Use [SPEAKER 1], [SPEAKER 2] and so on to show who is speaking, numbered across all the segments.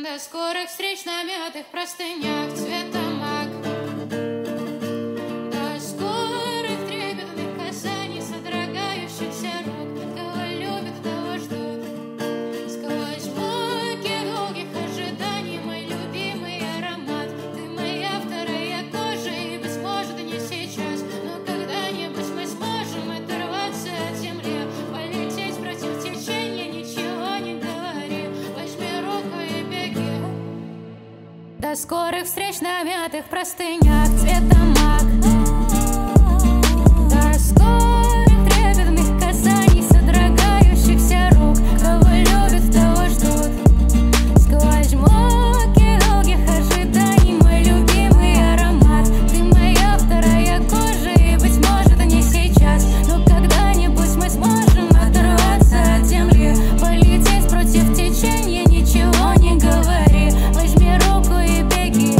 [SPEAKER 1] До скорых встреч на мятых простынях цвета мак. До скорых трепетных касаний, содрогающихся рук. Кого любят, того ждут. Сквозь муки долгих ожиданий мой любимый аромат. Ты моя вторая кожа, и быть может не сейчас, но когда-нибудь мы сможем оторваться от земли, полететь против течения, ничего не говори. Возьми руку и беги. До скорых встреч на мятых простынях цвета мак. До скорых трепетных касаний, содрогающихся рук. Кого любят, того ждут. Сквозь муки долгих ожиданий мой любимый аромат. Ты моя вторая кожа, и быть может не сейчас, но когда-нибудь мы сможем оторваться от земли, полететь против течения, ничего не говори. Возьми руку и беги.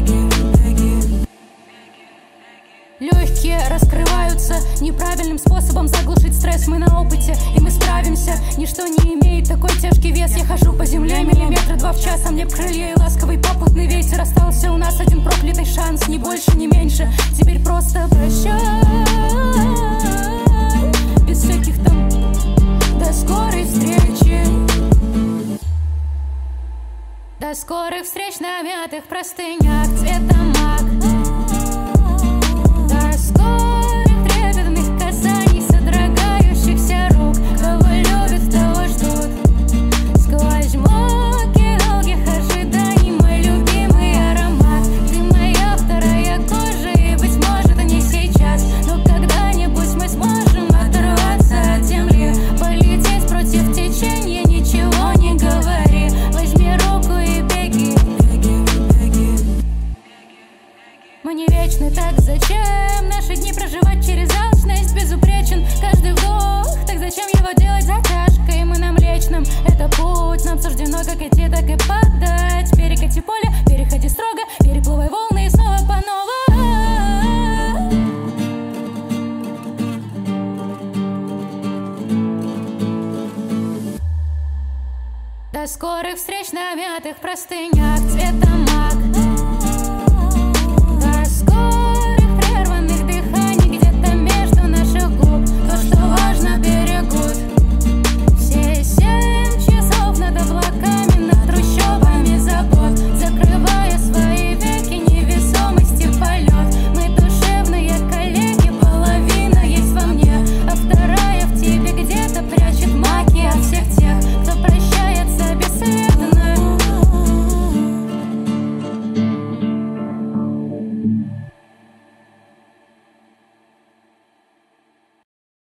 [SPEAKER 1] Легкие раскрываются неправильным способом заглушить стресс. Мы на опыте, и мы справимся. Ничто не имеет такой тяжкий вес. Я хожу по земле миллиметра 2 в час, а мне б крылья и ласковый попутный ветер. Остался у нас один проклятый шанс, ни больше, ни меньше. Теперь просто прощай, без всяких там до скорой встречи. До скорых встреч на мятых простынях цвета мак. До скорых трепетных касаний, содрогающихся рук. Кого любят, того ждут. Сквозь муки долгих ожиданий мой любимый аромат. Ты моя вторая кожа, и быть может не сейчас, но когда-нибудь мы сможем оторваться от земли, полететь против течения, ничего не говори. Возьми руку и беги. Мы не вечны, так зачем наши дни проживать через алчность? Безупречен каждый вдох, так зачем его делать затяжкой? Мы на Млечном, это путь, нам суждено как идти, так и падать. Перекати поле, переходи строго, переплывай волны и снова по новой. До скорых встреч на мятых простынях цвета мак.